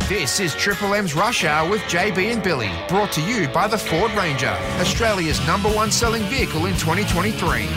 This is Triple M's Rush Hour with JB and Billy, brought to you by the Ford Ranger, Australia's #1 selling vehicle in 2023.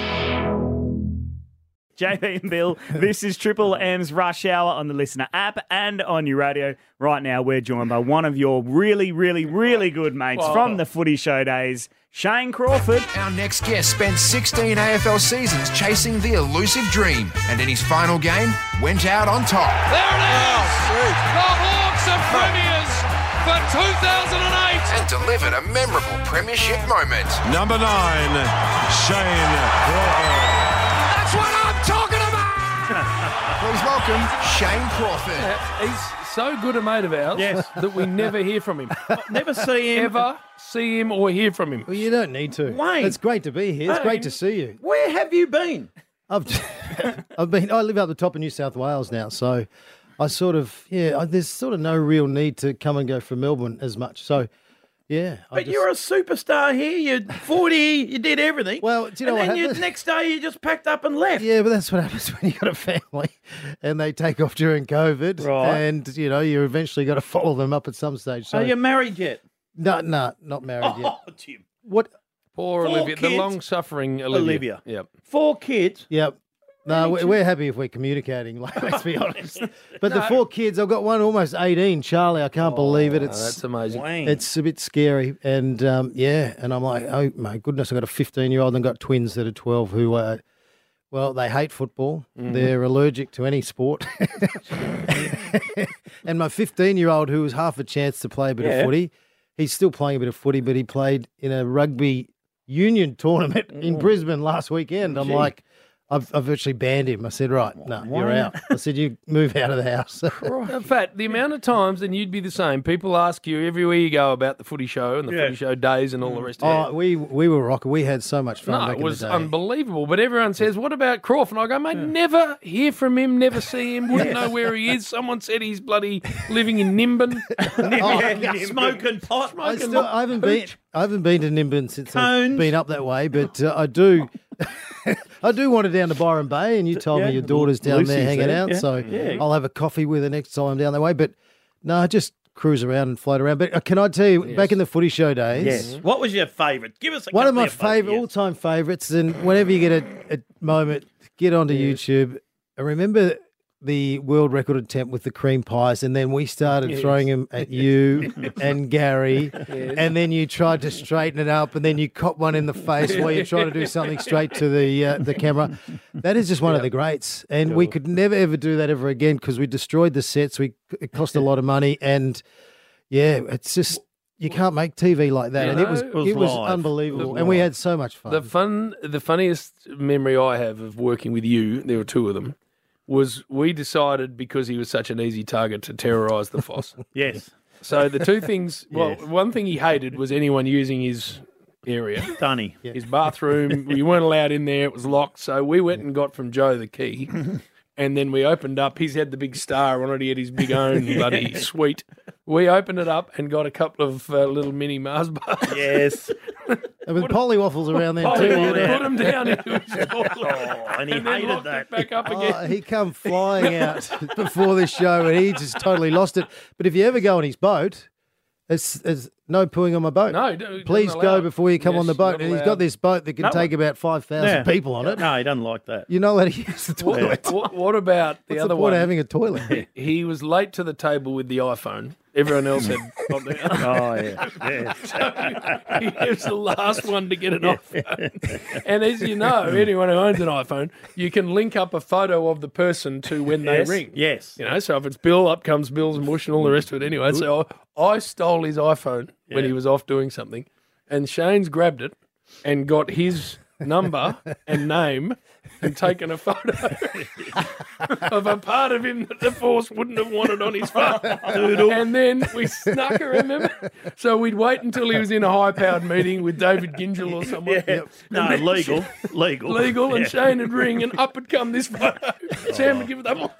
JB and Bill, this is Triple M's Rush Hour on the Listener app and on your radio. Right now, we're joined by one of your really, really, really good mates from the Footy Show days, Shane Crawford. Our next guest spent 16 AFL seasons chasing the elusive dream, and in his final game, went out on top. There it is! The Hawks are premiers for 2008! And delivered a memorable premiership moment. Number 9, Shane Crawford. That's what I'm talking about! Please welcome Shane Crawford. He's so good a mate of ours that we never hear from him. Never see him. Ever see him or hear from him. Well, you don't need to. Wayne. It's great to be here. It's great to see you. Where have you been? I live up the top of New South Wales now, so I there's sort of no real need to come and go from Melbourne as much. So, yeah. But you're a superstar here. You're 40. You did everything. Well, do you know and what then happened? next day you just packed up and left. Yeah, but that's what happens when you've got a family and they take off during COVID. Right. And, you eventually got to follow them up at some stage. So, Are you married yet? No, not married yet. Oh, Jim. What? Poor Four Olivia, the kids. long-suffering Olivia. Yep. 4 kids. Yep. No, we're happy if we're communicating, let's be honest. But the 4 kids, I've got one almost 18, Charlie. I can't believe it. That's amazing. Wayne. It's a bit scary. And, and I'm like, oh, my goodness, I've got a 15-year-old and got twins that are 12 who they hate football. They're allergic to any sport. And my 15-year-old who was half a chance to play a bit of footy, he's still playing a bit of footy, but he played in a rugby union tournament in Brisbane last weekend. I'm like, I've virtually banned him. I said, right, no, you're out. I said, you move out of the house. In fact, the amount of times, and you'd be the same, people ask you everywhere you go about the Footy Show and the Footy Show days and all the rest of it. We were rocking. We had so much fun No, back it was in the day. unbelievable. But everyone says, what about Crawford? And I go, mate, never hear from him, never see him, wouldn't know where he is. Someone said he's bloody living in Nimbin. Smoking pot. I haven't been to Nimbin since Cones. I've been up that way, but I do. I do want to down to Byron Bay, and you told me your daughter's down Lucy's there hanging there, out, yeah. so Yeah. I'll have a coffee with her next time I'm down that way. But no, just cruise around and float around. But can I tell you, back in the Footy Show days, Yes. What was your favourite? Give us a one of my couple favourites. all-time favourites, and whenever you get a moment, get onto YouTube. I remember the world record attempt with the cream pies, and then we started throwing them at you and Gary, and then you tried to straighten it up, and then you caught one in the face while you tried to do something straight to the camera. That is just one of the greats, and we could never ever do that ever again because we destroyed the sets. It cost a lot of money, and it's just. You can't make TV like that, and it was live. unbelievable, and we had so much fun. The funniest memory I have of working with you, there were 2 of them, was we decided because he was such an easy target to terrorise the Foss. Yes. So the 2 things, one thing he hated was anyone using his area. Dunny. His bathroom, you weren't allowed in there, it was locked. So we went and got from Joe the key. And then we opened up, he's had the big star on it, he had his big own bloody suite. We opened it up and got a couple of little mini Mars bars. Yes. And with Polly waffles around there too. Put them down into his toilet. And he And then hated locked that. it back up again. He come flying out before this show, and he just totally lost it. But if you ever go on his boat, it's no pooing on my boat. No, Please doesn't go allow it. before you come Yes, on the boat. not And he's allowed. got this boat that can take about 5,000 people on it. No, he doesn't like that. You know how to use the toilet. What about the What's other the point one? of having a toilet? He was late to the table with the iPhone. Everyone else had got there. Oh, yeah. He was the last one to get an iPhone. And as you know, anyone who owns an iPhone, you can link up a photo of the person to when they ring. Yes. You know, so if it's Bill, up comes Bill's mush and all the rest of it anyway. So I stole his iPhone when he was off doing something, and Shane's grabbed it and got his number and name and taken a photo of a part of him that the Force wouldn't have wanted on his phone. And then we snuck her, remember? So we'd wait until he was in a high-powered meeting with David Gingell or someone. Yeah. No, legal. Legal, and Shane would ring, and up would come this photo. Sam would give it that one.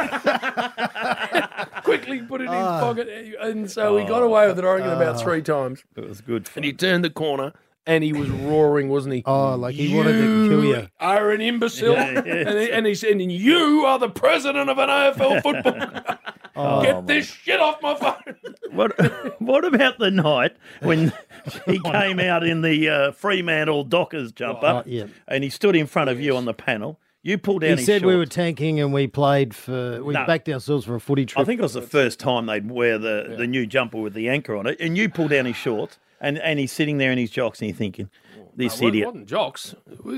Quickly put it in his pocket. And so we got away with it, I reckon, about 3 times. It was good. And he turned the corner, and he was roaring, wasn't he? Oh, like he wanted to kill you. Are an imbecile. And he said, and you are the president of an AFL football. Get this shit off my phone. What about the night when he came out in the Fremantle Dockers jumper and he stood in front of you on the panel? You pulled down his said we shorts. were tanking and we played for... We backed ourselves for a footy trip. I think it was the first time they'd wear the new jumper with the anchor on it, and you pulled down his shorts, and he's sitting there in his jocks, and you're thinking, this It idiot. wasn't jocks.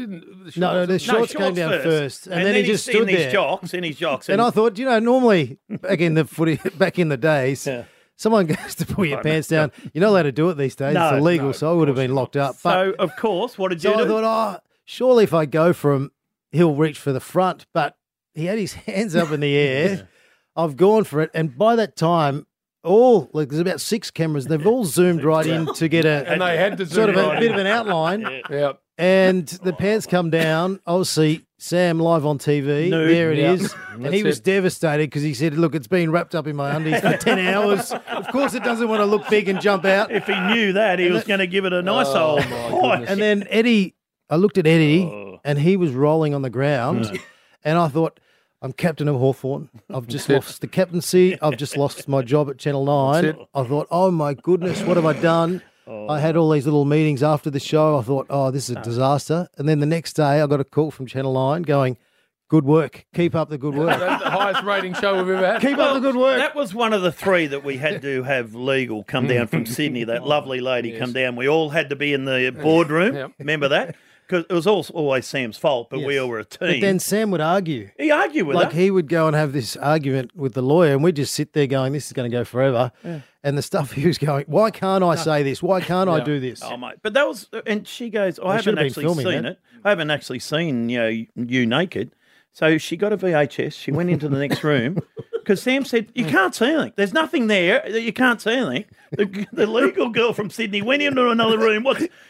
No, the shorts came down first. And then he just stood there. In his jocks. And I thought, normally back in the days... Someone goes to pull your pants down. You're not allowed to do it these days. No, it's illegal, so I would have been locked up. So, of course, what did you do? I thought, surely if I go for him, he'll reach for the front. But he had his hands up in the air. I've gone for it. And by that time, there's about 6 cameras. They've all zoomed right in to get And they had to sort of zoom a right bit in. of an outline. Yep. And the pants come down. Obviously, Sam live on TV. Nude. There it Yep. is. And That's he was it. devastated because he said, look, it's been wrapped up in my undies for 10 hours. Of course, it doesn't want to look big and jump out. If he knew that, he was going to give it a nice old bite. And then Eddie, I looked at Eddie and he was rolling on the ground. And I thought, I'm captain of Hawthorn. I've just lost the captaincy. I've just lost my job at Channel 9. I thought, oh my goodness, what have I done? I had all these little meetings after the show. I thought, this is a disaster. And then the next day I got a call from Channel 9 going, good work. Keep up the good work. That's the highest rating show we've ever had. Keep up the good work. That was one of the 3 that we had to have legal come down from Sydney. That lovely lady come down. We all had to be in the boardroom. Yep. Remember that? Because it was always Sam's fault, but we all were a team. But then Sam would argue. He argued with her. He would go and have this argument with the lawyer, and we'd just sit there going, this is going to go forever. And the stuff he was going, why can't I say this? Why can't I do this? Oh, mate. But that was, and she goes, I should haven't have been actually filming seen that. it. I haven't actually seen, you naked. So she got a VHS. She went into the next room because Sam said, you can't see anything. There's nothing there. You can't see anything. The legal girl from Sydney went into another room.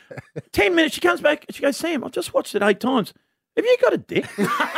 10 minutes, she comes back. She goes, Sam, I've just watched it 8 times. Have you got a dick?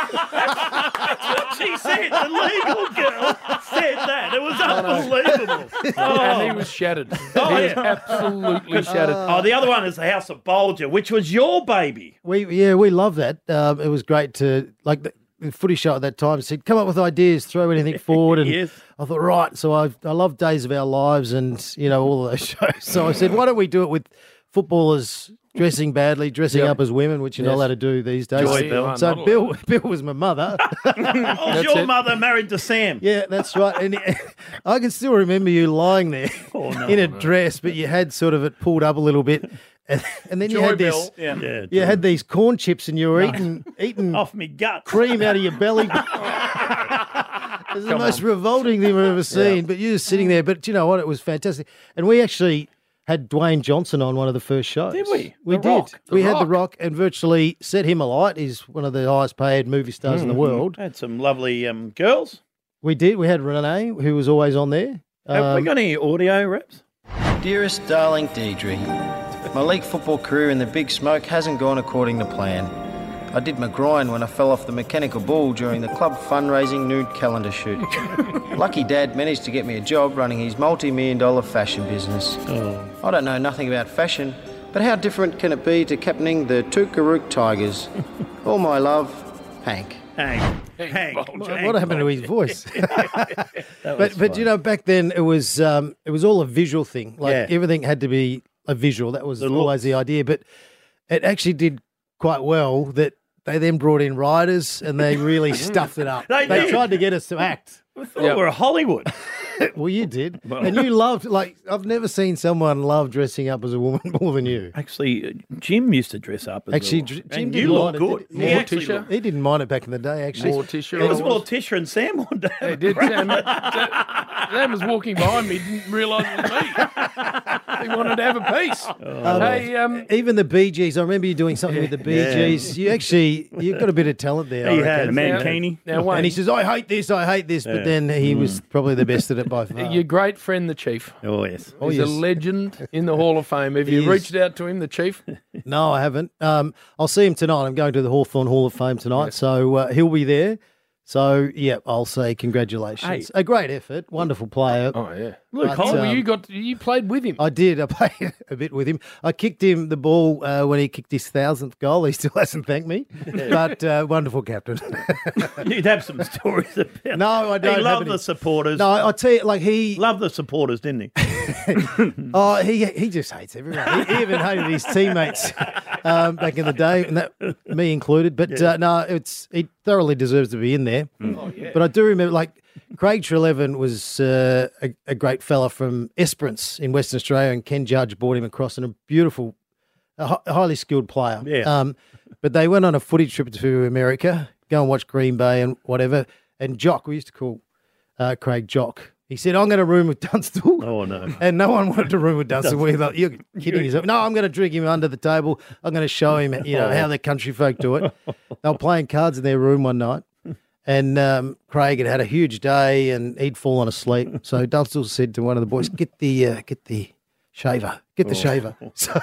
That's what she said. The legal girl said that. It was unbelievable. And he was shattered. He was absolutely shattered. Oh, the other one is the House of Bolger, which was your baby. We love that. It was great to, the footy show at that time said, come up with ideas, throw anything forward. And Yes. I thought, right. So I love Days of Our Lives and, all of those shows. So I said, why don't we do it with footballers dressing badly, dressing up as women, which you're not allowed to do these days. Joy Bell. So Bill was my mother. Oh, your mother married to Sam. Yeah, that's right. And I can still remember you lying there in a dress, but you had sort of it pulled up a little bit. And then you had this. You had these corn chips and you were eating Off me gut. cream out of your belly. It's the most revolting thing I've ever seen. But you're just sitting there. But you know what? It was fantastic. And we actually had Dwayne Johnson on one of the first shows. Did we? We The did. Rock. We had The Rock and virtually set him alight. He's one of the highest paid movie stars in the world. Had some lovely girls. We did. We had Renee, who was always on there. Have we got any audio reps? Dearest darling Deidre, my league football career in the Big Smoke hasn't gone according to plan. I did my groin when I fell off the mechanical bull during the club fundraising nude calendar shoot. Lucky Dad managed to get me a job running his multi-million-dollar fashion business. I don't know nothing about fashion, but how different can it be to captaining the Tookarook Tigers? All my love, Hank. Hank. What happened to his voice? But back then it was all a visual thing. Everything had to be a visual. That was always the idea. But it actually did quite well that they then brought in writers and they really stuffed it up. They tried to get us to act. I thought we're Hollywood. Well, you did. And you loved, I've never seen someone love dressing up as a woman more than you. Actually, Jim used to dress up as Actually, a Jim and didn't you look mind it, good. did He he? actually Morticia? looked- He didn't mind it back in the day, actually. Morticia. It was more Tisha and Sam one day. He did. Sam was walking behind me, didn't realise it was me. He wanted to have a piece. Hey, Even the Bee Gees, I remember you doing something with the Bee Gees. You've got a bit of talent there. I He reckon. had The Yeah. Mankini. now Wayne, And he says, I hate this, but then he was probably the best at it by far. your great friend, the Chief. Oh, yes. Oh, He's yes. a legend in the Hall of Fame. Have you is. reached out to him, the Chief? No, I haven't. I'll see him tonight. I'm going to the Hawthorn Hall of Fame tonight, so he'll be there. So, yeah, I'll say congratulations. A great effort, wonderful player. Oh, yeah. But, You played with him. I did. I played a bit with him. I kicked him the ball when he kicked his 1,000th goal. He still hasn't thanked me, but wonderful captain. You'd have some stories about. No, I don't. He loved the supporters. No, I tell you, like he Loved the supporters, didn't he? Oh, he just hates everyone. He even hated his teammates back in the day, and that me included. But no, he thoroughly deserves to be in there. Oh, yeah. But I do remember, like Craig Treleaven was a great fella from Esperance in Western Australia, and Ken Judge brought him across, and a beautiful, highly skilled player. Yeah. But they went on a footy trip to America, go and watch Green Bay and whatever. And Jock, we used to call Craig Jock. He said, "I'm going to room with Dunstall." Oh, no. And no one wanted to room with Dunstall. We were like, "You're kidding yourself." No, I'm going to drink him under the table. I'm going to show him, how the country folk do it. They were playing cards in their room one night, and Craig had a huge day, and he'd fallen asleep. So Dunstall said to one of the boys, "Get the shaver. Get the shaver."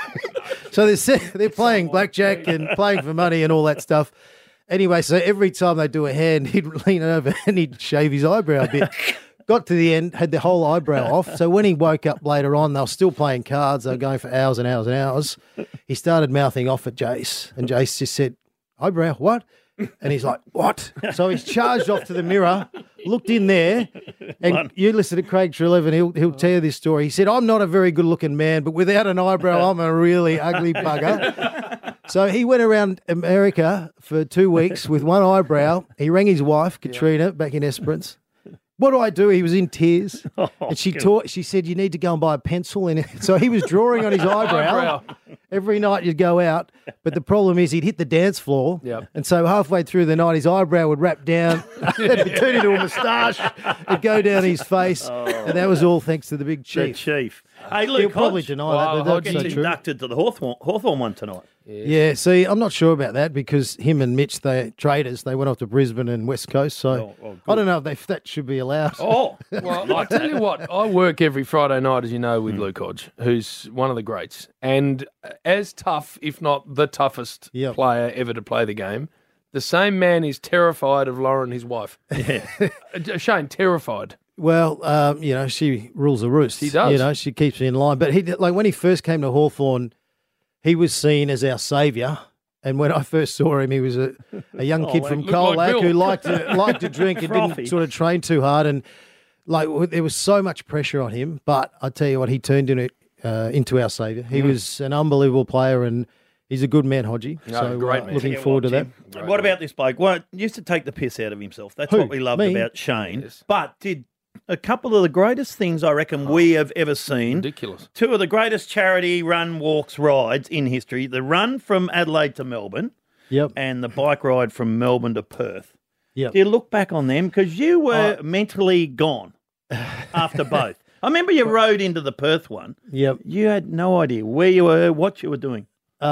So they're playing blackjack and playing for money and all that stuff. Anyway, so every time they do a hand, he'd lean over and he'd shave his eyebrow a bit. Got to the end, had the whole eyebrow off. So when he woke up later on, they were still playing cards. They were going for hours and hours and hours. He started mouthing off at Jace, and Jace just said, "Eyebrow, what?" And he's like, "What?" So he's charged off to the mirror, looked in there, and you listen to Craig Treleaven, he'll tell you this story. He said, "I'm not a very good-looking man, but without an eyebrow, I'm a really ugly bugger." So he went around America for 2 weeks with one eyebrow. He rang his wife, Katrina, back in Esperance. "What do I do?" He was in tears. And she said, "You need to go and buy a pencil." And so he was drawing on his eyebrow. Every night you'd go out. But the problem is he'd hit the dance floor. Yep. And so halfway through the night, his eyebrow would wrap down. It'd turn into a moustache. It'd go down his face. And that was all thanks to the big The chief. chief. Hey, Luke He'll probably Hodge deny that, but that's so gets true. inducted to the Hawthorn one tonight. Yeah, see, I'm not sure about that because him and Mitch, they're traders. They went off to Brisbane and West Coast. So I don't know if that should be allowed. Oh, well, I tell you what, I work every Friday night, as you know, with Luke Hodge, who's one of the greats, and as tough, if not the toughest player ever to play the game. The same man is terrified of Lauren, his wife. Yeah. Shane, terrified. Well, she rules the roost. She does. She keeps me in line. But when he first came to Hawthorn, he was seen as our saviour. And when I first saw him, he was a young kid from Colac who liked to drink and didn't sort of train too hard. And there was so much pressure on him. But I tell you what, he turned into our saviour. He was an unbelievable player, and he's a good man, Hodgie. So great man. Looking forward to that. What about this bloke? Well, he used to take the piss out of himself. That's Who? what we loved Me? about Shane. Yes. But did a couple of the greatest things I reckon we have ever seen. Ridiculous. Two of the greatest charity run, walks, rides in history. The run from Adelaide to Melbourne and the bike ride from Melbourne to Perth. Yep. Do you look back on them? Because you were mentally gone after both. I remember you rode into the Perth one. Yep. You had no idea where you were, what you were doing.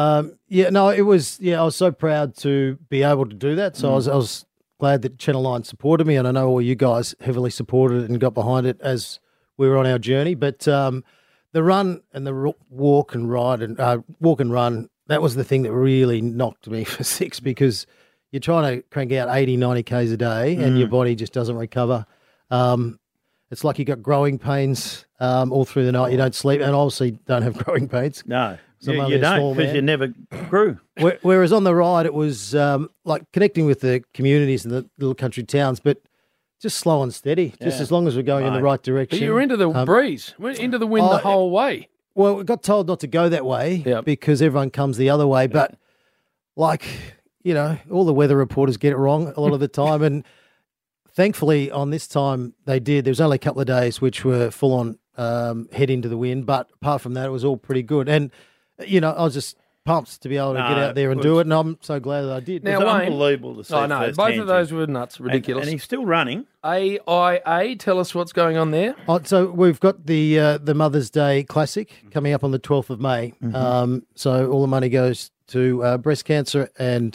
It was. I was so proud to be able to do that. So I was glad that Channel 9 supported me, and I know all you guys heavily supported it and got behind it as we were on our journey. But the run and the walk and run, that was the thing that really knocked me for six, because you're trying to crank out 80, 90 Ks a day and your body just doesn't recover. It's like you got growing pains all through the night. You don't sleep, and obviously don't have growing pains. No. So I'm You only a don't, small because man. you never grew. Whereas on the ride, it was like connecting with the communities and the little country towns, but just slow and steady, just as long as we're going in the right direction. But you were into the breeze, went into the wind the whole way. Well, we got told not to go that way because everyone comes the other way. But all the weather reporters get it wrong a lot of the time. And thankfully on this time they did. There was only a couple of days which were full on head into the wind. But apart from that, it was all pretty good. And I was just pumped to be able to get out there and do it, and I'm so glad that I did. Now, It was Wayne, unbelievable to see. I know, both firsthand, of those were nuts, ridiculous. And he's still running. AIA, tell us what's going on there. So we've got the Mother's Day Classic coming up on the 12th of May. So all the money goes to breast cancer, and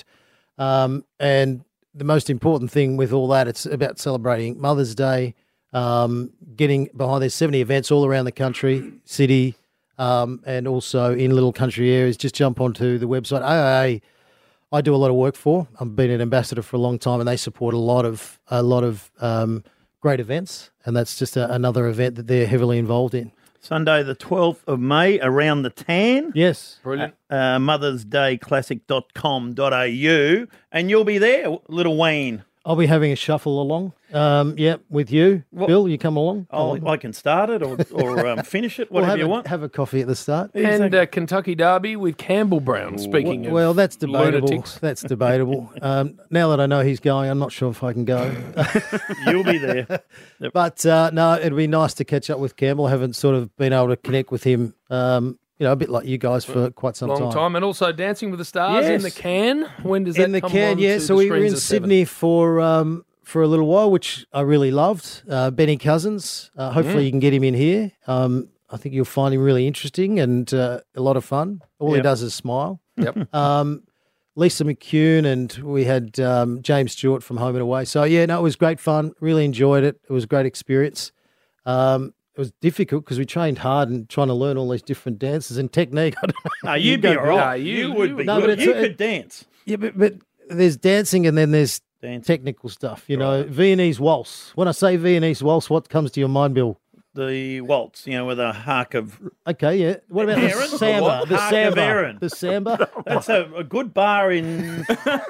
the most important thing with all that, it's about celebrating Mother's Day, getting behind. There's 70 events all around the country, city, and also in little country areas. Just jump onto the website, I do a lot of work for. I've been an ambassador for a long time, and they support a lot of great events, and that's just another event that they're heavily involved in. Sunday the 12th of May, around the tan. Yes. Brilliant. mothersdayclassic.com.au, and you'll be there, little Wayne. I'll be having a shuffle along. With you, Bill. You come along. I can start it or finish it, whatever you want. Have a coffee at the start. And Kentucky Derby with Campbell Brown, speaking of well, that's debatable. lunatics. That's debatable. Now that I know he's going, I'm not sure if I can go. You'll be there. But no, it'd be nice to catch up with Campbell. I haven't sort of been able to connect with him, a bit like you guys for quite some Long time. And also Dancing with the Stars in the can. When does that in the come can? on Yeah, to so the we were screens in of Sydney for a little while, which I really loved. Benny Cousins. Hopefully you can get him in here. I think you'll find him really interesting and a lot of fun. All he does is smile. Yep. Lisa McCune, and we had James Stewart from Home and Away. So, it was great fun. Really enjoyed it. It was a great experience. It was difficult because we trained hard and trying to learn all these different dances and technique. I don't know. No, you'd be all right. you would be No, good. but You could dance. Yeah, but there's dancing and then there's technical stuff, Viennese waltz. When I say Viennese waltz, what comes to your mind, Bill? The waltz, with a hark of... Okay, yeah. What about Aaron? the samba? What? The Hark samba. of Aaron. The samba. That's a good bar in...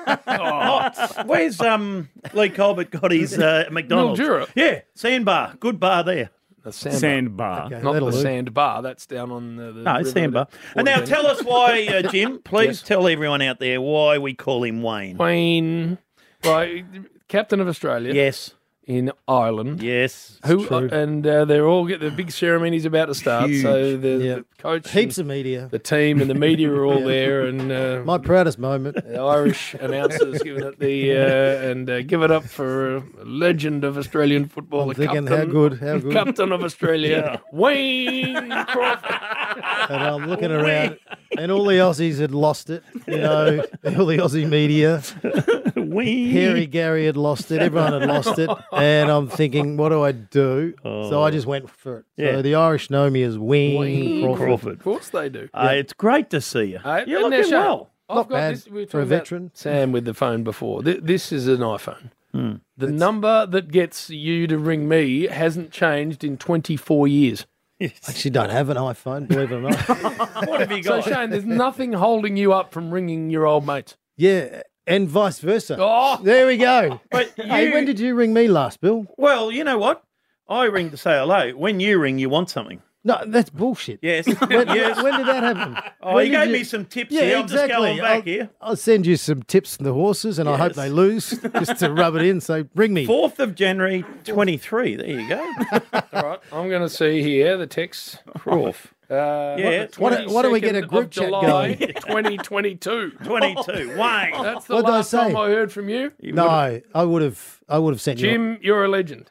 Where's Lee Colbert got his McDonald's? Mildura. Yeah, Sandbar. Good bar there. The sandbar. Sandbar. Okay, Not that'll the do. sandbar. That's down on the No, river Sandbar. there. And now Forty tell us why, Jim, please Yes. tell everyone out there why we call him Wayne. Wayne, right, Captain of Australia Yes, in Ireland. yes. They're all the big ceremony's about to start. Huge. So the Yeah. coach, Heaps and of media. the team, and the media are all there, and My proudest moment. the Irish announcers giving it give it up for a legend of Australian football. I'm the thinking, captain, how good. Captain of Australia, Wayne Crawford. And I'm looking around, and all the Aussies had lost it. All the Aussie media. Wayne. Harry Gary had lost it. Everyone had lost it. And I'm thinking, what do I do? So I just went for it. Yeah. So the Irish know me as Wayne Crawford. Of course they do. It's great to see you. You're And now, looking Shane, well. I've Not got bad this. We were for a talking about veteran. Sam with the phone before. This is an iPhone. The number that gets you to ring me hasn't changed in 24 years. I actually don't have an iPhone, believe it or not. What have you So, got? Shane, there's nothing holding you up from ringing your old mates. Yeah, and vice versa. Oh, There we go. But Hey, when did you ring me last, Bill? Well, you know what? I ring to say hello. When you ring, you want something. No, that's bullshit. Yes. When, yes. when did that happen? Oh, When you did gave me some tips Yeah, here. exactly. I'm just going back here. I'll send you some tips from the horses, and I hope Yes. they lose just to rub it in. So bring me. 4th of January, 23. There you go. all right. I'm going to see here the text. Proof. Yeah. Why don't we get a 22nd group of chat July, going? 2022. 22. Wayne. That's the What'd I last time say? I heard from you. No, I would have sent you. Jim, you're a legend.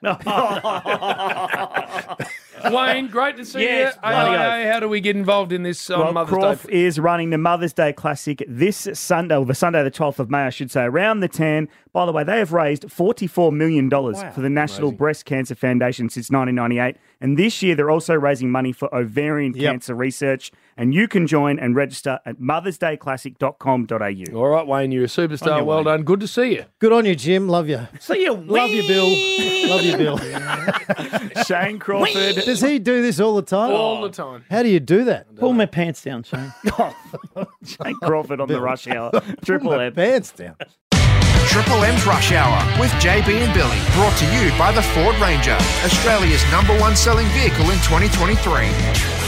Wayne, great to see Yes, you. bloody AIA, how do we get involved in this on Well, Mother's Croft Day? is running the Mother's Day Classic this Sunday, the Sunday the 12th of May, I should say, around the 10. By the way, they have raised $44 million for the National Breast Cancer Foundation since 1998. And this year, they're also raising money for ovarian cancer research. And you can join and register at mothersdayclassic.com.au. All right, Wayne, you're a superstar. Well done. Good to see you. Good on you, Jim. Love you. See you, Love you, Bill. Love you, Bill. Shane Crawford. Does he do this all the time? All the time. How do you do that? Pull my pants down, Shane. Shane Crawford on the rush hour. Triple My M. pants down. Triple M's Rush Hour with JB and Billy. Brought to you by the Ford Ranger, Australia's #1 selling vehicle in 2023.